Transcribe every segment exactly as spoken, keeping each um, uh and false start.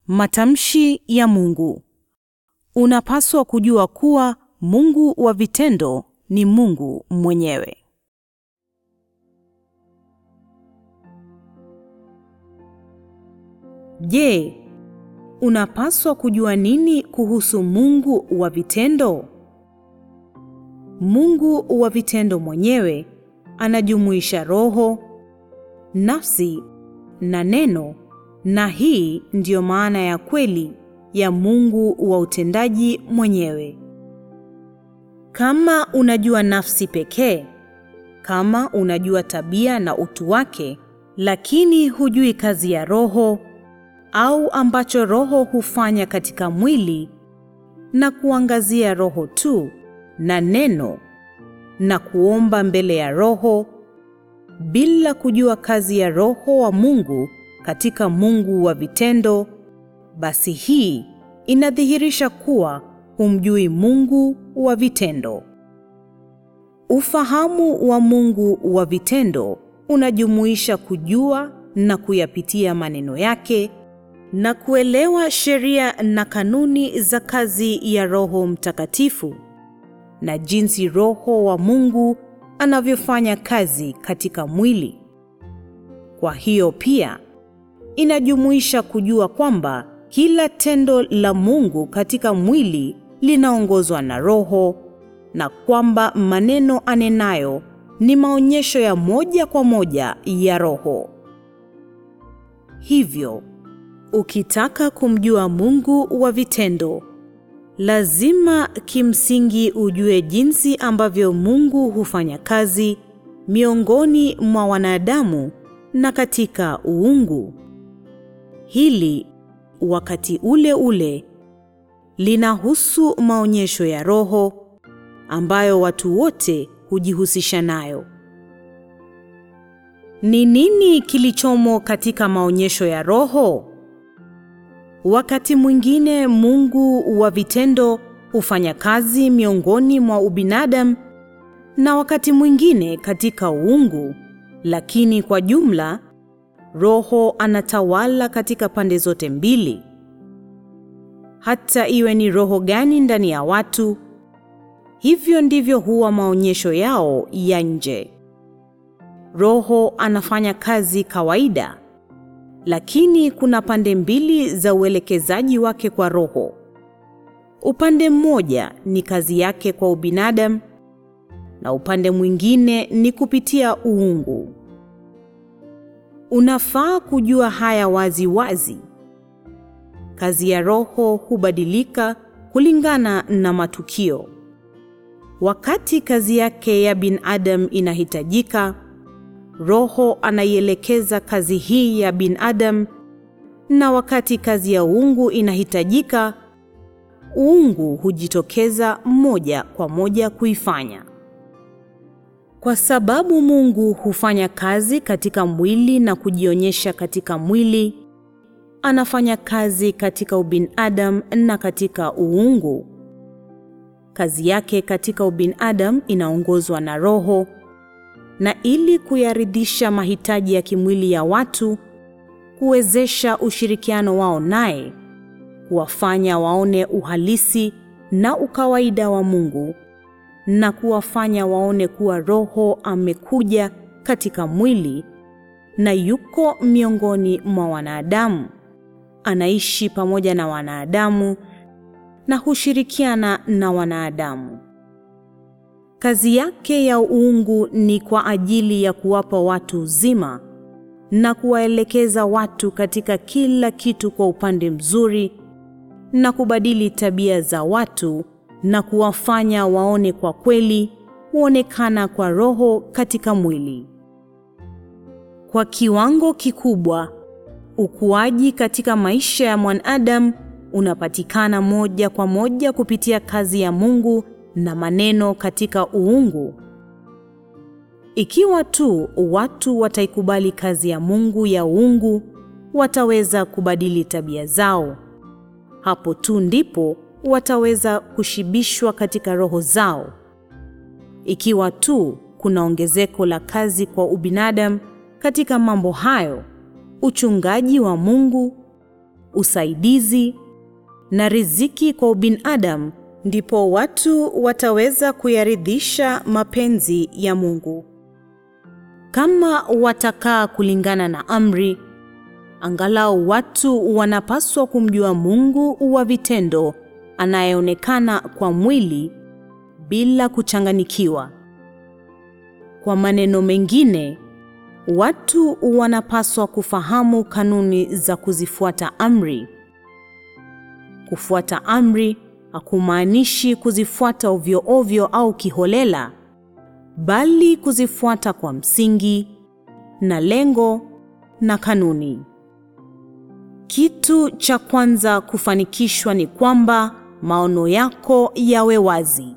Matamshi ya Mungu. Unapaswa kujua kuwa Mungu wa vitendo ni Mungu mwenyewe. Je, unapaswa kujua nini kuhusu Mungu wa vitendo? Mungu wa vitendo mwenyewe anajumuisha roho, nafsi na neno, na hii ndiyo maana ya kweli ya Mungu wa utendaji mwenyewe. Kama unajua nafsi pekee, kama unajua tabia na utu wake, lakini hujui kazi ya roho au ambacho roho hufanya katika mwili, na kuangazia roho tu na neno na kuomba mbele ya roho bila kujua kazi ya roho wa Mungu katika Mungu wa vitendo, basi hii inadhihirisha kuwa humjui Mungu wa vitendo. Ufahamu wa Mungu wa vitendo unajumuisha kujua na kuyapitia maneno yake na kuelewa sheria na kanuni za kazi ya Roho Mtakatifu na jinsi Roho wa Mungu anavyofanya kazi katika mwili. Kwa hiyo pia inajumuisha kujua kwamba kila tendo la Mungu katika mwili linaongozwa na Roho na kwamba maneno anenayo ni maonyesho ya moja kwa moja ya Roho. Hivyo, ukitaka kumjua Mungu wa vitendo, lazima kimsingi ujue jinsi ambavyo Mungu hufanya kazi miongoni mwa wanadamu na katika uungu. Hili wakati ule ule linahusu maonyesho ya Roho ambayo watu wote hujihusisha nayo. Ni nini kilichomo katika maonyesho ya Roho? Wakati mwingine Mungu wa vitendo hufanya kazi miongoni mwa ubinadamu na wakati mwingine katika uungu, lakini kwa jumla Roho anatawala katika pande zote mbili. Hata iwe ni roho gani ndani ya watu, hivyo ndivyo huwa maonyesho yao ya nje. Roho anafanya kazi kawaida, lakini kuna pande mbili za uelekezaji wake kwa Roho. Upande mmoja ni kazi yake kwa ubinadamu na upande mwingine ni kupitia uungu. Unafaa kujua haya wazi wazi. Kazi ya Roho hubadilika kulingana na matukio. Wakati kazi yake ya binadamu inahitajika, Roho anaielekeza kazi hii ya binadamu, na wakati kazi ya uungu inahitajika, uungu hujitokeza moja kwa moja kuifanya. Kwa sababu Mungu hufanya kazi katika mwili na kujionyesha katika mwili, anafanya kazi katika ubinadamu na katika uungu. Kazi yake katika ubinadamu inaongozwa na Roho, na ili kuyaridhisha mahitaji ya kimwili ya watu, kuwezesha ushirikiano wao naye, kuwafanya waone uhalisi na ukawaida wa Mungu, na kuwafanya waone kuwa Roho amekuja katika mwili na yuko miongoni mwa wanadamu, anaishi pamoja na wanadamu na hushirikiana na wanadamu. Kazi yake ya uungu ni kwa ajili ya kuwapa watu uzima na kuwaelekeza watu katika kila kitu kwa upande mzuri na kubadili tabia za watu na kuwafanya waone kwa kweli huonekana kwa Roho katika mwili. Kwa kiwango kikubwa, ukuaji katika maisha ya mwanadamu unapatikana moja kwa moja kupitia kazi ya Mungu na maneno katika uungu. Ikiwa tu watu wataikubali kazi ya Mungu ya uungu, wataweza kubadili tabia zao. Hapo tu ndipo wataweza kushibishwa katika roho zao. Ikiwa tu kuna ongezeko la kazi kwa ubinadamu katika mambo hayo, uchungaji wa Mungu, usaidizi na riziki kwa binadamu, ndipo watu wataweza kuyaridhisha mapenzi ya Mungu. Kama watakaa kulingana na amri, angalau watu wanapaswa kumjua Mungu wa vitendo anayeonekana kwa mwili bila kuchanganikiwa. Kwa maneno mengine, watu wanapaswa kufahamu kanuni za kuzifuata amri. Kufuata amri hakumaanishi kuzifuata ovyo ovyo au kiholela, bali kuzifuata kwa msingi na lengo na kanuni. Kitu cha kwanza kufanikishwa ni kwamba maono yako yawe wazi.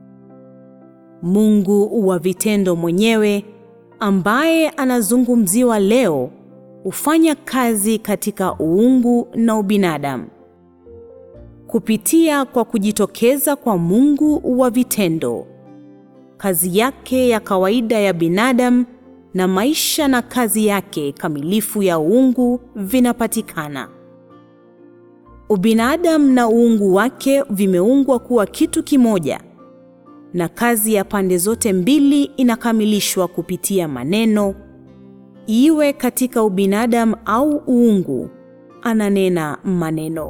Mungu wa vitendo mwenyewe ambaye anazungumziwa leo hufanya kazi katika uungu na ubinadamu. Kupitia kwa kujitokeza kwa Mungu wa vitendo, kazi yake ya kawaida ya binadamu na maisha na kazi yake kamilifu ya uungu vinapatikana. Ubinadamu na uungu wake vimeungwa kuwa kitu kimoja, na kazi ya pande zote mbili inakamilishwa kupitia maneno. Iwe katika ubinadamu au uungu, ananena maneno.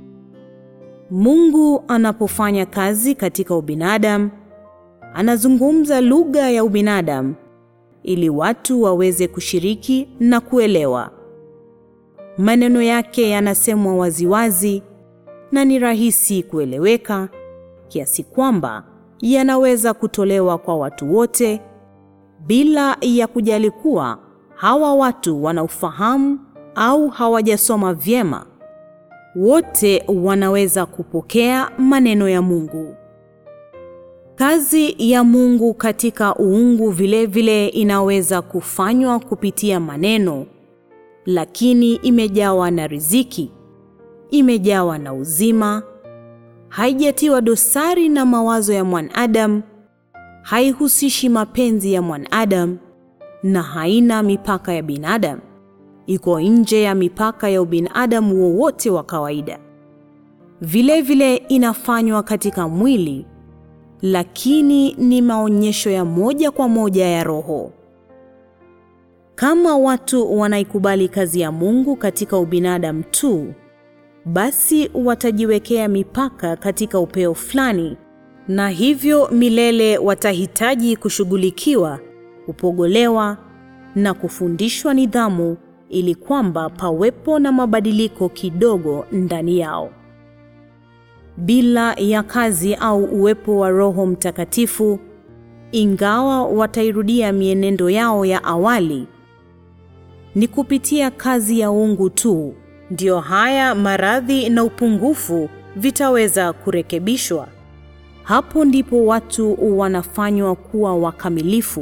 Mungu anapofanya kazi katika ubinadamu, anazungumza lugha ya ubinadamu ili watu waweze kushiriki na kuelewa. Maneno yake yanasemwa waziwazi na ni rahisi kueleweka kiasi kwamba yanaweza kutolewa kwa watu wote bila ya kujali kuwa hawa watu wanaufahamu au hawajasoma vyema. Wote wanaweza kupokea maneno ya Mungu. Kazi ya Mungu katika uungu vile vile inaweza kufanywa kupitia maneno, lakini imejawa na riziki, imejawa na uzima, haijatiwa dosari na mawazo ya mwanadamu, haihusishi mapenzi ya mwanadamu, na haina mipaka ya binadamu. Iko nje ya mipaka ya ubinadamu wowote wa kawaida. Vile vile inafanywa katika mwili, lakini ni maonyesho ya moja kwa moja ya roho. Kama watu wanaikubali kazi ya Mungu katika ubinadamu tu, basi watajiwekea mipaka katika upeo fulani, na hivyo milele watahitaji kushughulikiwa, kupogolewa na kufundishwa nidhamu ili kwamba pawepo na mabadiliko kidogo ndani yao. Bila ya kazi au uwepo wa Roho Mtakatifu, ingawa watairudia mienendo yao ya awali, ni kupitia kazi ya uungu tu ndio haya maradhi na upungufu vitaweza kurekebishwa. Hapo ndipo watu wanafanywa kuwa wakamilifu.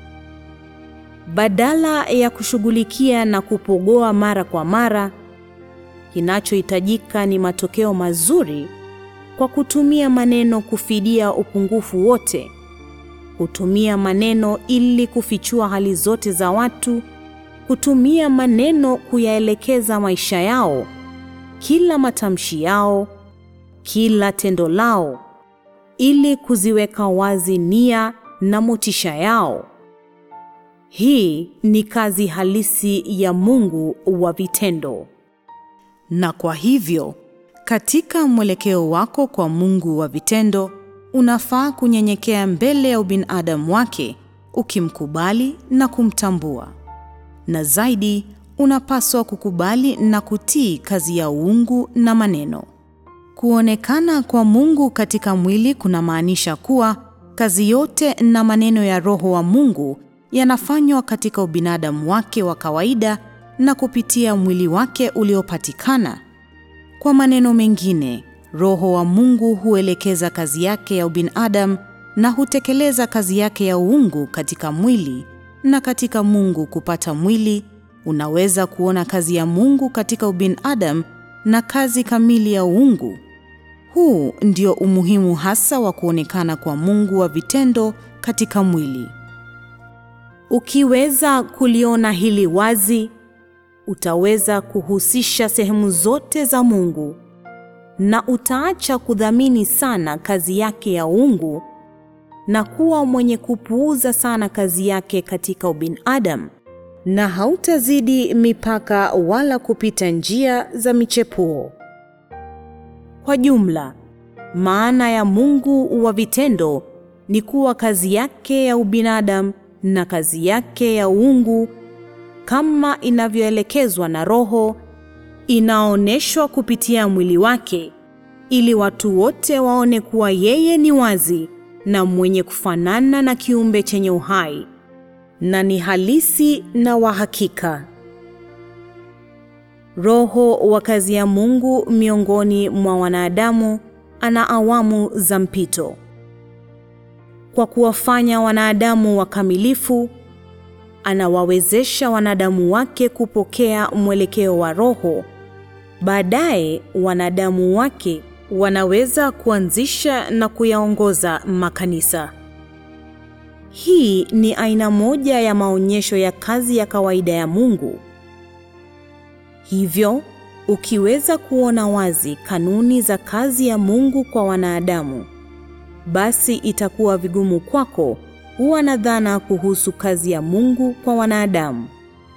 Badala ya kushughulikia na kupogoa mara kwa mara, kinachohitajika ni matokeo mazuri kwa kutumia maneno kufidia upungufu wote. Kutumia maneno ili kufichua hali zote za watu, kutumia maneno kuyaelekeza maisha yao, kila matamshi yao, kila tendo lao, ili kuziweka wazi nia na motisha yao. Hii ni kazi halisi ya Mungu wa vitendo. Na kwa hivyo, katika mwelekeo wako kwa Mungu wa vitendo, unafaa kunyenyekea mbele ya ubinadamu wake, ukimkubali na kumtambua. Na zaidi, unapaswa kukubali na kutii kazi ya uungu na maneno. Kuonekana kwa Mungu katika mwili kunamaanisha kuwa kazi yote na maneno ya Roho wa Mungu yanafanywa katika ubinadamu wake wa kawaida na kupitia mwili wake uliopatikana. Kwa maneno mengine, Roho wa Mungu huelekeza kazi yake ya ubinadamu na hutekeleza kazi yake ya uungu katika mwili, na katika Mungu kupata mwili, unaweza kuona kazi ya Mungu katika ubinadamu na kazi kamili ya uungu. Huu ndio umuhimu hasa wa kuonekana kwa Mungu wa vitendo katika mwili. Ukiweza kuliona hili wazi, utaweza kuhusisha sehemu zote za Mungu na utaacha kudhamini sana kazi yake ya uungu na kuwa mwenye kupuuza sana kazi yake katika ubinadamu, na hautazidi mipaka wala kupita njia za michepuo. Kwa jumla, maana ya Mungu wa vitendo ni kuwa kazi yake ya ubinadamu na kazi yake ya uungu kama inavyoelekezwa na Roho inaoneshwa kupitia mwili wake, ili watu wote waone kuwa yeye ni wazi na mwenye kufanana na kiumbe chenye uhai na ni halisi na wa hakika. Roho wa kazi ya Mungu miongoni mwa wanadamu ana awamu za mpito. Kwa kuwafanya wanadamu wakamilifu, anawawezesha wanadamu wake kupokea mwelekeo wa Roho. Baadaye wanadamu wake wanaweza kuanzisha na kuyaongoza makanisa. Hii ni aina moja ya maonyesho ya kazi ya kawaida ya Mungu. Hivyo, ukiweza kuona wazi kanuni za kazi ya Mungu kwa wanadamu, basi itakuwa vigumu kwako kuwa na dhana kuhusu kazi ya Mungu kwa wanadamu.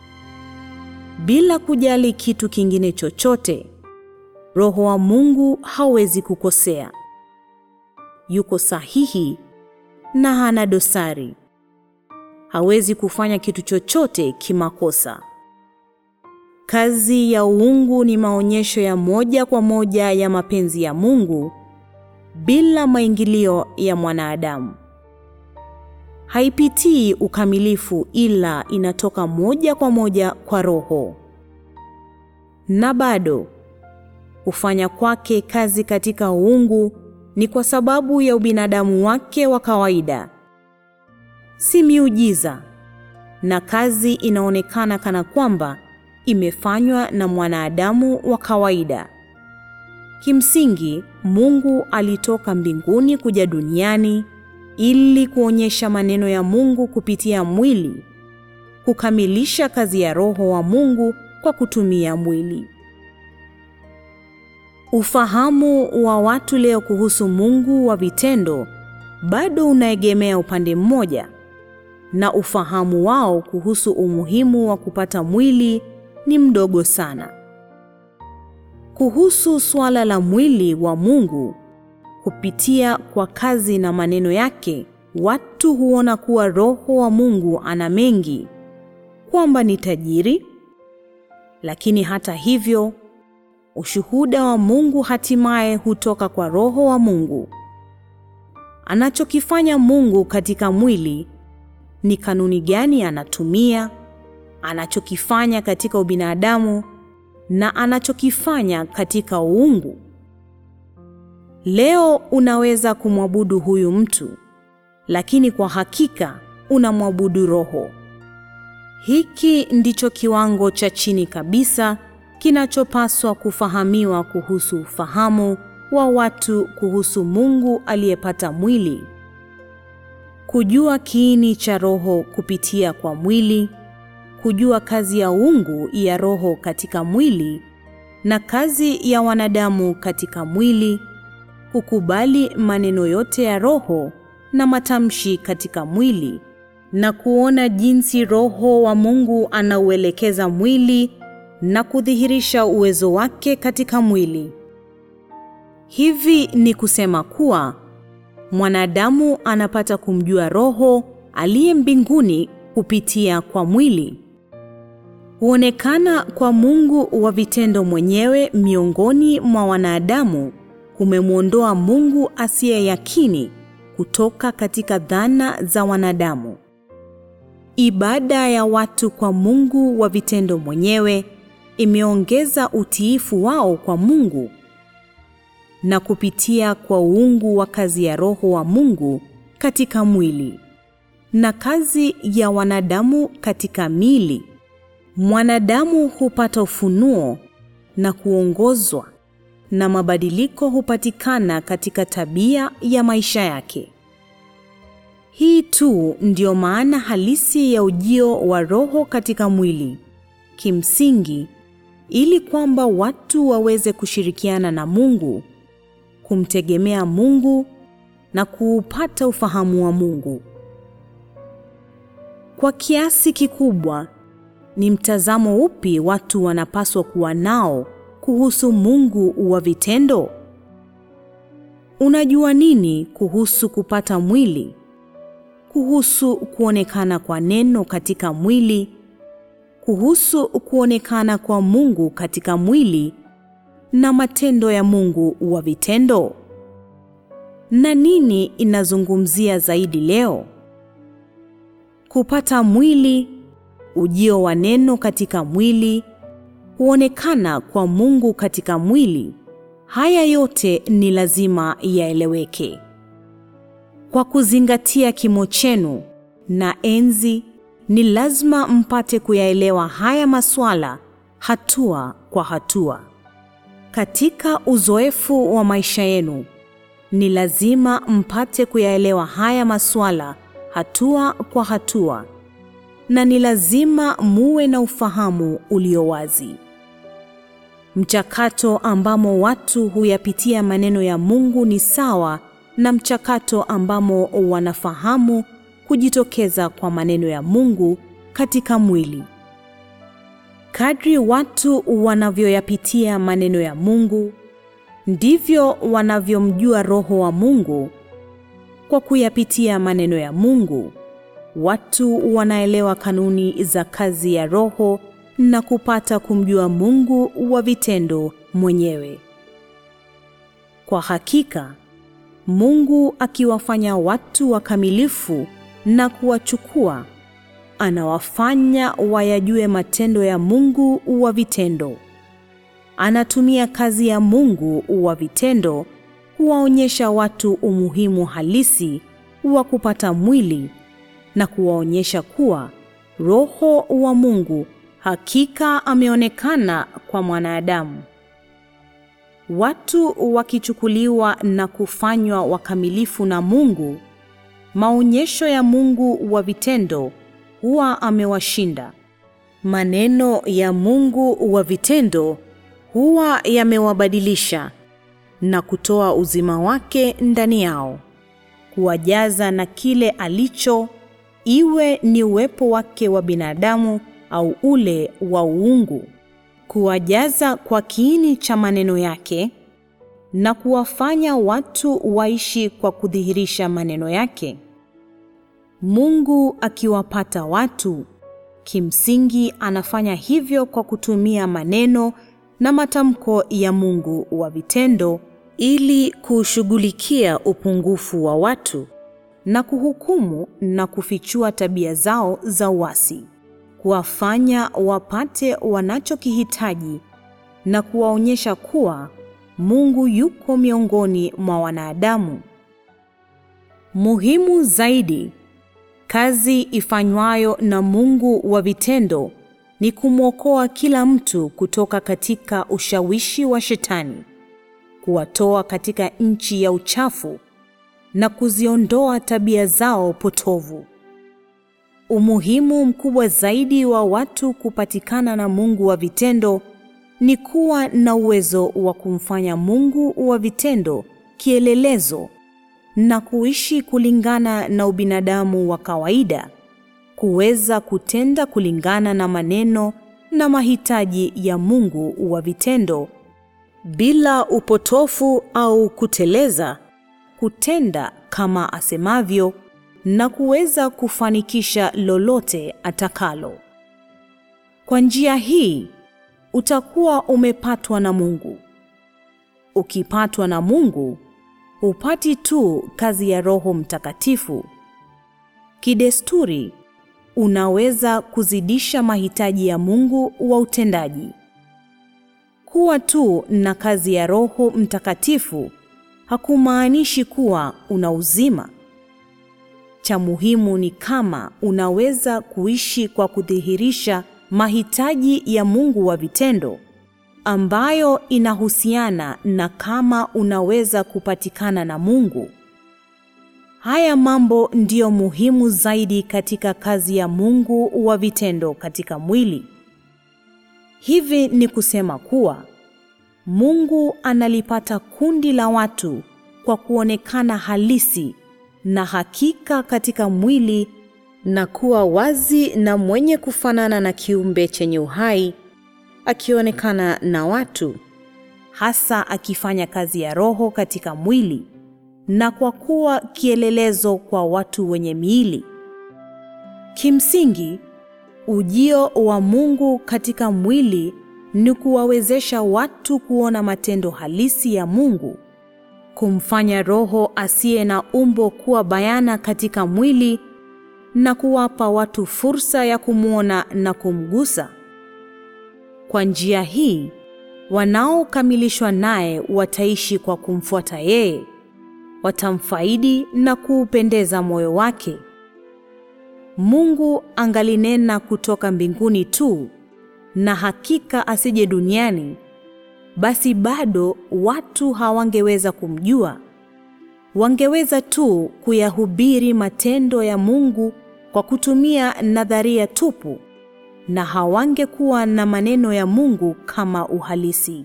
Bila kujali kitu kingine chochote, Roho wa Mungu hawezi kukosea. Yuko sahihi na hana dosari. Hawezi kufanya kitu chochote kimakosa. Kazi ya uungu ni maonyesho ya moja kwa moja ya mapenzi ya Mungu bila maingilio ya mwanadamu. Haipitii ukamilifu, ila inatoka moja kwa moja kwa Roho. Na bado kufanya kwake kazi katika uungu ni kwa sababu ya ubinadamu wake wa kawaida, si miujiza, na kazi inaonekana kana kwamba imefanywa na mwanadamu wa kawaida. Kimsingi, Mungu alitoka mbinguni kuja duniani ili kuonyesha maneno ya Mungu kupitia mwili, kukamilisha kazi ya Roho wa Mungu kwa kutumia mwili. Ufahamu wa watu leo kuhusu Mungu wa vitendo bado unaegemea upande mmoja, na ufahamu wao kuhusu umuhimu wa kupata mwili ni mdogo sana. Kuhusu swala la mwili wa Mungu, kupitia kwa kazi na maneno yake, watu huona kuwa Roho wa Mungu ana mengi, kwamba ni tajiri. Lakini hata hivyo, ushuhuda wa Mungu hatimaye hutoka kwa Roho wa Mungu. Anachokifanya Mungu katika mwili ni kanuni gani anatumia, anachokifanya katika ubinadamu na anachokifanya katika uungu. Leo unaweza kumwabudu huyu mtu, lakini kwa hakika unamwabudu Roho. Hiki ndicho kiwango cha chini kabisa kinachopaswa kufahamiwa kuhusu ufahamu wa watu kuhusu Mungu aliyepata mwili. Kujua kiini cha Roho kupitia kwa mwili, kujua kazi ya uungu ya Roho katika mwili na kazi ya wanadamu katika mwili, kukubali maneno yote ya Roho na matamshi katika mwili, na kuona jinsi Roho wa Mungu anauelekeza mwili na kudhihirisha uwezo wake katika mwili. Hivi ni kusema kuwa mwanadamu anapata kumjua Roho aliye mbinguni kupitia kwa mwili. Kuonekana kwa Mungu wa vitendo mwenyewe miongoni mwa wanadamu kumemwondoa Mungu asiye yakini kutoka katika dhana za wanadamu. Ibada ya watu kwa Mungu wa vitendo mwenyewe imeongeza utiifu wao kwa Mungu, na kupitia kwa uungu wa kazi ya Roho wa Mungu katika mwili na kazi ya wanadamu katika mili, mwanadamu hupata ufunuo na kuongozwa, na mabadiliko hupatikana katika tabia ya maisha yake. Hii tu ndio maana halisi ya ujio wa Roho katika mwili, kimsingi, ili kwamba watu waweze kushirikiana na Mungu, kumtegemea Mungu na kuupata ufahamu wa Mungu. Kwa kiasi kikubwa, ni mtazamo upi watu wanapaswa kuwa nao kuhusu Mungu wa vitendo? Unajua nini kuhusu kupata mwili? Kuhusu kuonekana kwa neno katika mwili? Kuhusu kuonekana kwa Mungu katika mwili na matendo ya Mungu wa vitendo? Na nini inazungumzia zaidi leo? Kupata mwili, ujio wa neno katika mwili, kuonekana kwa Mungu katika mwili. Haya yote ni lazima yaeleweke. Kwa kuzingatia kimo chenu na enzi, ni lazima mpate kuyaelewa haya masuala hatua kwa hatua. Katika uzoefu wa maisha yenu, ni lazima mpate kuyaelewa haya masuala hatua kwa hatua, na ni lazima muwe na ufahamu ulio wazi. Mchakato ambamo watu huyapitia maneno ya Mungu ni sawa na mchakato ambamo wanafahamu kujitokeza kwa maneno ya Mungu katika mwili. Kadri watu wanavyoyapitia maneno ya Mungu, ndivyo wanavyomjua Roho wa Mungu. Kwa kuyapitia maneno ya Mungu, watu wanaelewa kanuni za kazi ya Roho na kupata kumjua Mungu wa vitendo mwenyewe. Kwa hakika, Mungu akiwafanya watu wakamilifu na kuwachukua, anawafanya wayajue matendo ya Mungu wa vitendo. Anatumia kazi ya Mungu wa vitendo kuwaonyesha watu umuhimu halisi wa kupata mwili na kuwaonyesha kuwa Roho wa Mungu hakika ameonekana kwa mwanadamu. Watu wakichukuliwa na kufanywa wakamilifu na Mungu, maonyesho ya Mungu wa vitendo huwa amewashinda. Maneno ya Mungu wa vitendo huwa yamewabadilisha na kutoa uzima wake ndani yao, kuwajaza na kile alicho, iwe ni uwepo wake wa binadamu au ule wa uungu, kuwajaza kwa kiini cha maneno yake na kuwafanya watu waishi kwa kudhihirisha maneno yake. Mungu akiwapata watu, kimsingi anafanya hivyo kwa kutumia maneno na matamko ya Mungu wa vitendo ili kushughulikia upungufu wa watu na kuhukumu na kufichua tabia zao za uasi, kuwafanya wapate wanachokihitaji na kuwaonyesha kuwa Mungu yuko miongoni mwa wanadamu. Muhimu zaidi, kazi ifanywayo na Mungu wa vitendo ni kumwokoa kila mtu kutoka katika ushawishi wa Shetani, kuwatoa katika nchi ya uchafu na kuziondoa tabia zao potovu. Umuhimu mkubwa zaidi wa watu kupatikana na Mungu wa vitendo ni kuwa na uwezo wa kumfanya Mungu wa vitendo kielelezo na kuishi kulingana na ubinadamu wa kawaida, kuweza kutenda kulingana na maneno na mahitaji ya Mungu wa vitendo bila upotofu au kuteleza, kutenda kama asemavyo na kuweza kufanikisha lolote atakalo. Kwa njia hii, utakuwa umepatwa na Mungu. Ukipatwa na Mungu, upati tu kazi ya Roho Mtakatifu. Kidesturi, unaweza kuzidisha mahitaji ya Mungu wa utendaji. Kuwa tu na kazi ya Roho Mtakatifu hakumaanishi kuwa una uzima. Cha muhimu ni kama unaweza kuishi kwa kudhihirisha mahitaji ya Mungu wa vitendo, ambayo inahusiana na kama unaweza kupatikana na Mungu. Haya mambo ndiyo muhimu zaidi katika kazi ya Mungu wa vitendo katika mwili. Hivi ni kusema kuwa Mungu analipata kundi la watu kwa kuonekana halisi na hakika katika mwili na kuwa wazi na mwenye kufanana na kiumbe chenye uhai, akionekana na watu, hasa akifanya kazi ya Roho katika mwili, na kwa kuwa kielelezo kwa watu wenye miili. Kimsingi, ujio wa Mungu katika mwili ni kuwawezesha watu kuona matendo halisi ya Mungu, kumfanya Roho asiye na umbo kuwa bayana katika mwili, na kuwapa watu fursa ya kumuona na kumgusa. Kwa njia hii, wanaokamilishwa naye wataishi kwa kumfuata yeye, watamfaidi na kuupendeza moyo wake. Mungu angalinena kutoka mbinguni tu, na hakika asije duniani, basi bado watu hawangeweza kumjua. Wangeweza tu kuyahubiri matendo ya Mungu kwa kutumia nadharia tupu, na hawangekuwa na maneno ya Mungu kama uhalisi.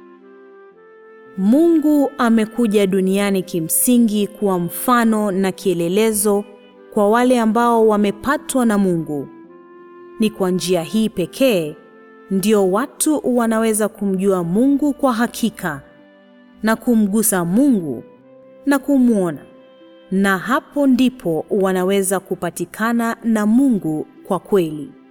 Mungu amekuja duniani kimsingi kuwa mfano na kielelezo kwa wale ambao wamepatwa na Mungu. Ni kwa njia hii pekee ndio watu wanaweza kumjua Mungu kwa hakika na kumgusa Mungu na kumuona, na hapo ndipo wanaweza kupatikana na Mungu kwa kweli.